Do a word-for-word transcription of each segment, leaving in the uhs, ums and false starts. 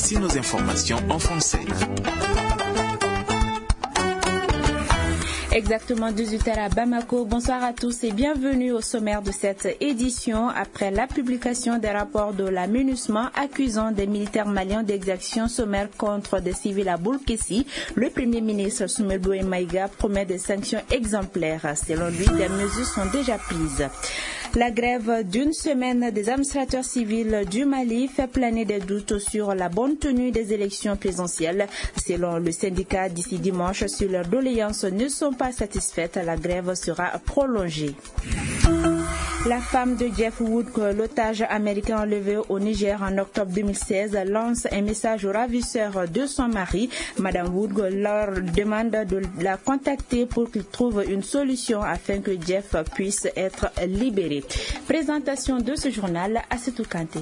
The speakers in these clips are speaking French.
Voici nos informations en français. Exactement dix-huit heures à Bamako. Bonsoir à tous et bienvenue au sommaire de cette édition. Après la publication des rapports de la MINUSMA accusant des militaires maliens d'exactions sommaires contre des civils à Boulkessi, le Premier ministre Soumeilbou Maïga promet des sanctions exemplaires. Selon lui, des mesures sont déjà prises. La grève d'une semaine des administrateurs civils du Mali fait planer des doutes sur la bonne tenue des élections présidentielles. Selon le syndicat, d'ici dimanche, si leurs doléances ne sont pas satisfaites, la grève sera prolongée. La femme de Jeff Wood, l'otage américain enlevé au Niger en octobre deux mille seize, lance un message aux ravisseurs de son mari. Madame Wood leur demande de la contacter pour qu'ils trouvent une solution afin que Jeff puisse être libéré. Présentation de ce journal à Setou Kanté.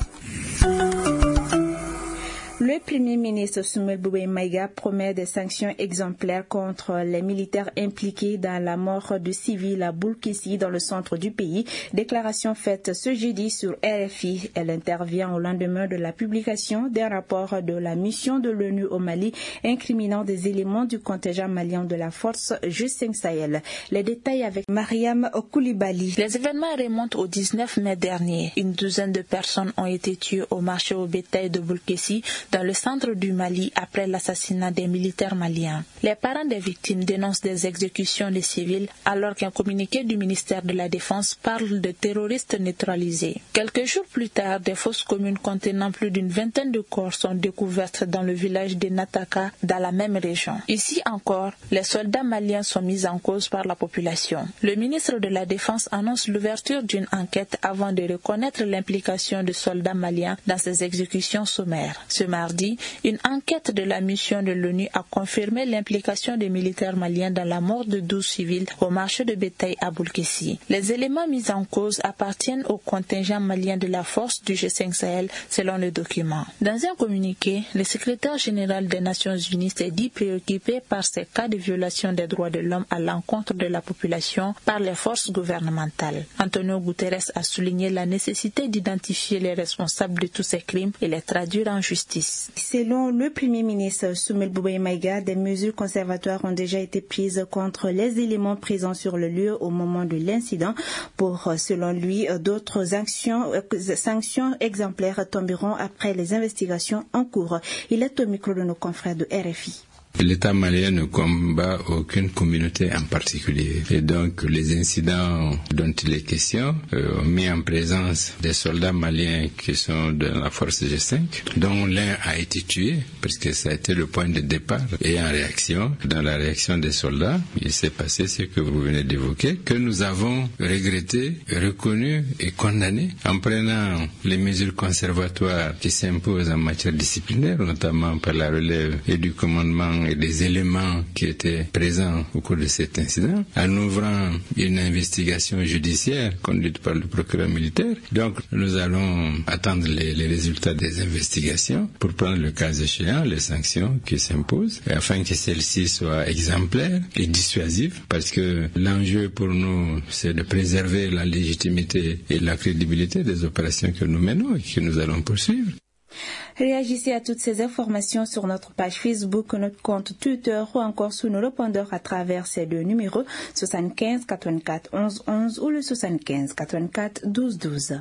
Le Premier ministre Soumeilbou Maïga promet des sanctions exemplaires contre les militaires impliqués dans la mort de civils à Boulkessi dans le centre du pays. Déclaration faite ce jeudi sur R F I. Elle intervient au lendemain de la publication d'un rapport de la mission de l'ONU au Mali incriminant des éléments du contingent malien de la force G cinq Sahel. Les détails avec Mariam Koulibaly. Les événements remontent au dix-neuf mai dernier. Une douzaine de personnes ont été tuées au marché au bétail de Boulkessi dans le centre du Mali après l'assassinat des militaires maliens. Les parents des victimes dénoncent des exécutions de civils alors qu'un communiqué du ministère de la Défense parle de terroristes neutralisés. Quelques jours plus tard, des fosses communes contenant plus d'une vingtaine de corps sont découvertes dans le village de Nataka, dans la même région. Ici encore, les soldats maliens sont mis en cause par la population. Le ministre de la Défense annonce l'ouverture d'une enquête avant de reconnaître l'implication de soldats maliens dans ces exécutions sommaires. Ce mardi, une enquête de la mission de l'ONU a confirmé l'implication des militaires maliens dans la mort de douze civils au marché de bétail à Boulkessi. Les éléments mis en cause appartiennent au contingent malien de la force du G cinq Sahel, selon le document. Dans un communiqué, le secrétaire général des Nations Unies s'est dit préoccupé par ces cas de violation des droits de l'homme à l'encontre de la population par les forces gouvernementales. Antonio Guterres a souligné la nécessité d'identifier les responsables de tous ces crimes et les traduire en justice. Selon le Premier ministre Soumeilbou Maïga, des mesures conservatoires ont déjà été prises contre les éléments présents sur le lieu au moment de l'incident. Pour, selon lui, d'autres sanctions, sanctions exemplaires tomberont après les investigations en cours. Il est au micro de nos confrères de R F I. L'État malien ne combat aucune communauté en particulier. Et donc, les incidents dont il est question euh, ont mis en présence des soldats maliens qui sont de la force G cinq, dont l'un a été tué, parce que ça a été le point de départ. Et en réaction, dans la réaction des soldats, il s'est passé ce que vous venez d'évoquer, que nous avons regretté, reconnu et condamné en prenant les mesures conservatoires qui s'imposent en matière disciplinaire, notamment par la relève et du commandement et des éléments qui étaient présents au cours de cet incident, en ouvrant une investigation judiciaire conduite par le procureur militaire. Donc, nous allons attendre les, les résultats des investigations pour prendre le cas échéant les sanctions qui s'imposent, afin que celles-ci soient exemplaires et dissuasives, parce que l'enjeu pour nous, c'est de préserver la légitimité et la crédibilité des opérations que nous menons et que nous allons poursuivre. Réagissez à toutes ces informations sur notre page Facebook, notre compte Twitter ou encore sous nos répondeurs à travers ces deux numéros soixante-quinze quatre-vingt-quatre onze onze ou le soixante-quinze quatre-vingt-quatre douze douze.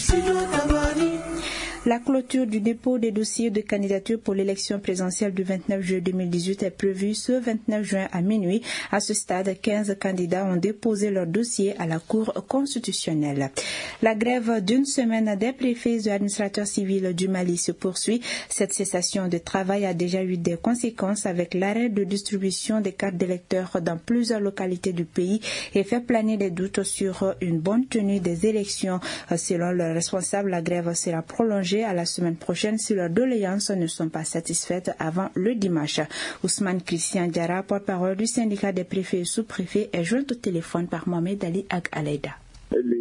La clôture du dépôt des dossiers de candidature pour l'élection présidentielle du vingt-neuf juillet deux mille dix-huit est prévue ce vingt-neuf juin à minuit. À ce stade, quinze candidats ont déposé leur dossier à la Cour constitutionnelle. La grève d'une semaine des préfets et administrateurs civils du Mali se poursuit. Cette cessation de travail a déjà eu des conséquences avec l'arrêt de distribution des cartes d'électeurs dans plusieurs localités du pays et fait planer des doutes sur une bonne tenue des élections. Selon le responsable, la grève sera prolongée à la semaine prochaine si leurs doléances ne sont pas satisfaites avant le dimanche. Ousmane Christian Diarra, porte-parole du syndicat des préfets et sous-préfets, est joint au téléphone par Mohamed Ali Ag Aleida. Le gouvernement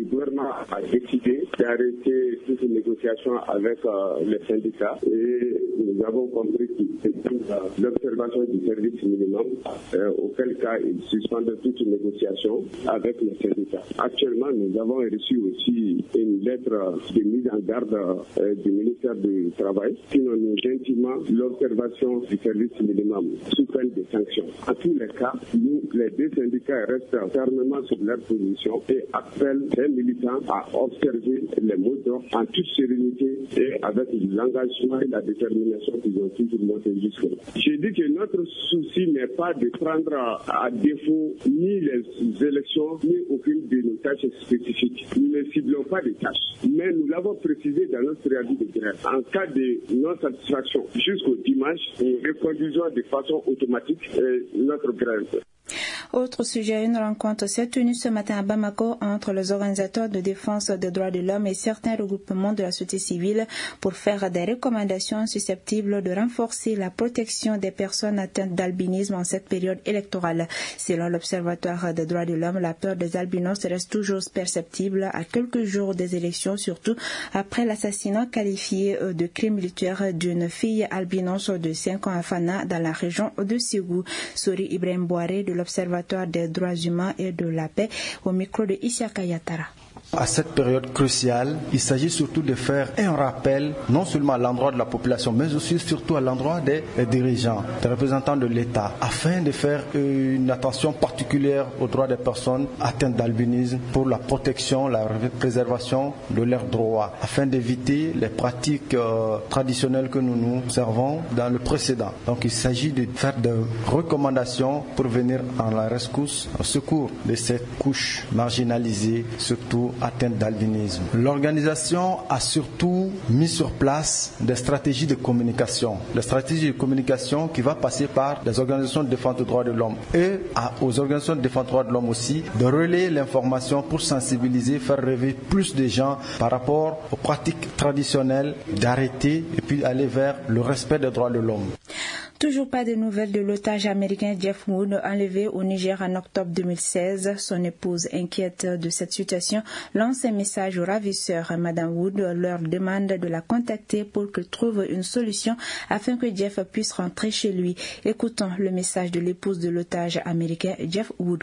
a décidé d'arrêter toutes les négociations avec euh, les syndicats et nous avons compris qu'ils étaient dans l'observation du service minimum, euh, auquel cas ils suspendent toutes les négociations avec les syndicats. Actuellement, nous avons reçu aussi une lettre de mise en garde euh, du ministère du Travail qui nous dit gentiment l'observation du service minimum sous peine de sanctions. En tous les cas, nous, les deux syndicats restent fermement sur leur position et appellent les militants à observer les mots d'ordre en toute sérénité et avec l'engagement et la détermination qu'ils ont toujours montré jusque-là. Je dis que notre souci n'est pas de prendre à défaut ni les élections ni aucune de nos tâches spécifiques. Nous ne ciblons pas des tâches, mais nous l'avons précisé dans notre préavis de grève. En cas de non-satisfaction jusqu'au dimanche, nous reconduisons de façon automatique euh, notre grève. Autre sujet, une rencontre s'est tenue ce matin à Bamako entre les organisateurs de défense des droits de l'homme et certains regroupements de la société civile pour faire des recommandations susceptibles de renforcer la protection des personnes atteintes d'albinisme en cette période électorale. Selon l'Observatoire des droits de l'homme, la peur des albinos reste toujours perceptible à quelques jours des élections, surtout après l'assassinat qualifié de crime militaire d'une fille albinos de cinq ans à Fana dans la région de Ségou. Sori Ibrahim Bouaré de l'Observatoire des droits humains et de la paix au micro de Isiaka Yatara. À cette période cruciale, il s'agit surtout de faire un rappel, non seulement à l'endroit de la population, mais aussi surtout à l'endroit des dirigeants, des représentants de l'État, afin de faire une attention particulière aux droits des personnes atteintes d'albinisme pour la protection, la préservation de leurs droits, afin d'éviter les pratiques euh, traditionnelles que nous nous servons dans le précédent. Donc il s'agit de faire des recommandations pour venir en la rescousse, au secours de cette couche marginalisée, surtout atteinte d'albinisme. L'organisation a surtout mis sur place des stratégies de communication. Les stratégies de communication qui va passer par les organisations de défense des droits de l'homme et à, aux organisations de défense des droits de l'homme aussi de relayer l'information pour sensibiliser, faire rêver plus de gens par rapport aux pratiques traditionnelles, d'arrêter et puis aller vers le respect des droits de l'homme. Toujours pas de nouvelles de l'otage américain Jeff Wood, enlevé au Niger en octobre deux mille seize. Son épouse, inquiète de cette situation, lance un message aux ravisseurs. Madame Wood leur demande de la contacter pour qu'ils trouvent une solution afin que Jeff puisse rentrer chez lui. Écoutons le message de l'épouse de l'otage américain Jeff Wood.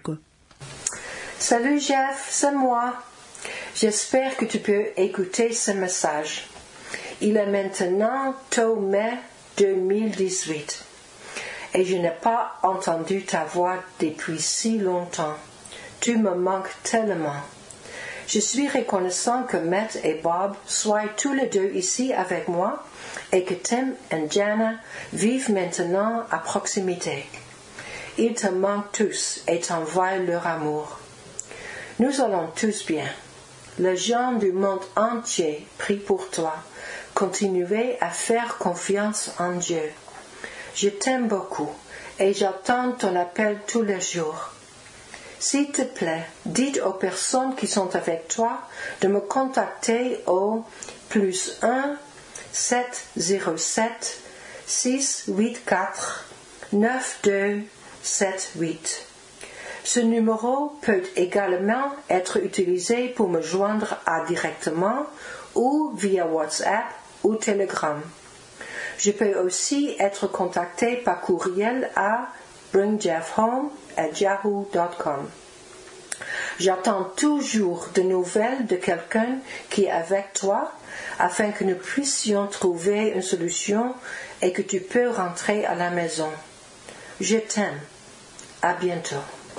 Salut Jeff, c'est moi. J'espère que tu peux écouter ce message. Il est maintenant tôt mai deux mille dix-huit et je n'ai pas entendu ta voix depuis si longtemps. Tu me manques tellement. Je suis reconnaissant que Matt et Bob soient tous les deux ici avec moi et que Tim et Jana vivent maintenant à proximité. Ils te manquent tous et t'envoient leur amour. Nous allons tous bien. Les gens du monde entier prient pour toi. Continuez à faire confiance en Dieu. Je t'aime beaucoup et j'attends ton appel tous les jours. S'il te plaît, dites aux personnes qui sont avec toi de me contacter au plus un sept zéro sept six huit quatre neuf deux sept huit. Ce numéro peut également être utilisé pour me joindre à directement ou via WhatsApp ou Telegram. Je peux aussi être contacté par courriel à bring jeff home at yahoo dot com. J'attends toujours de nouvelles de quelqu'un qui est avec toi afin que nous puissions trouver une solution et que tu peux rentrer à la maison. Je t'aime. À bientôt.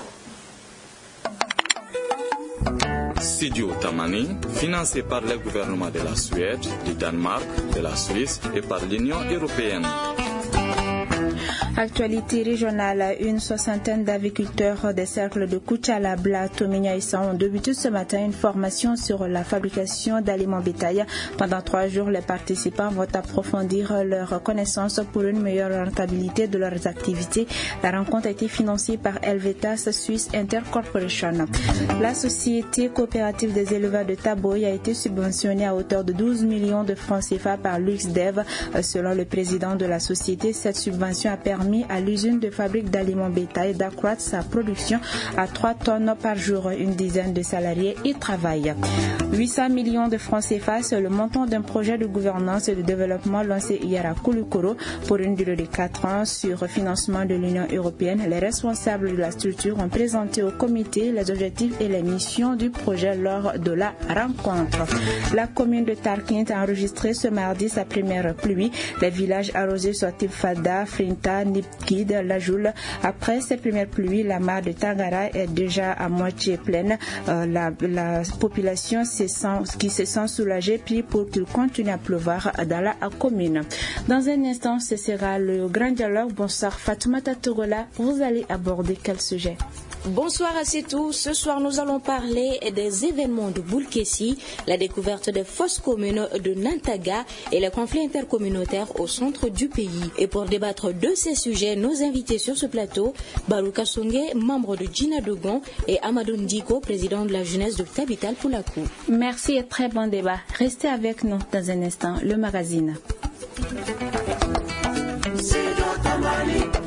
Studio Tamani, financé par le gouvernement de la Suède, du Danemark, de la Suisse et par l'Union européenne. Actualité régionale, une soixantaine d'agriculteurs des cercles de Kuchala, Bla, Tominia et San ont débuté ce matin une formation sur la fabrication d'aliments bétail. Pendant trois jours, les participants vont approfondir leurs connaissances pour une meilleure rentabilité de leurs activités. La rencontre a été financée par Helvetas Swiss Intercorporation. La société coopérative des éleveurs de Taboy a été subventionnée à hauteur de douze millions de francs C F A par l'U X D E V. Selon le président de la société, cette subvention a permis permis à l'usine de fabrique d'aliments bétail d'accroître sa production à trois tonnes par jour. Une dizaine de salariés y travaillent. huit cents millions de francs C F A, c'est le montant d'un projet de gouvernance et de développement lancé hier à Koulikoro pour une durée de quatre ans sur financement de l'Union européenne. Les responsables de la structure ont présenté au comité les objectifs et les missions du projet lors de la rencontre. La commune de Tarkint a enregistré ce mardi sa première pluie. Les villages arrosés sont Tifada, Frinta, Nipkid, Lajoul. Après ces premières pluies, la mare de Tangara est déjà à moitié pleine. Euh, la, la population se sent, qui se sent soulagée prie pour qu'il continue à pleuvoir dans la commune. Dans un instant, ce sera le grand dialogue. Bonsoir Fatoumata Togola. Vous allez aborder quel sujet? Bonsoir à tous. Ce soir, nous allons parler des événements de Boulkessi, la découverte des fosses communes de Nantaga et les conflits intercommunautaires au centre du pays. Et pour débattre de ces sujets, nos invités sur ce plateau, Barouka Songé, membre de Djina Dogon, et Amadou Ndiko, président de la jeunesse de Capital Poulakou. Merci et très bon débat. Restez avec nous dans un instant, le magazine.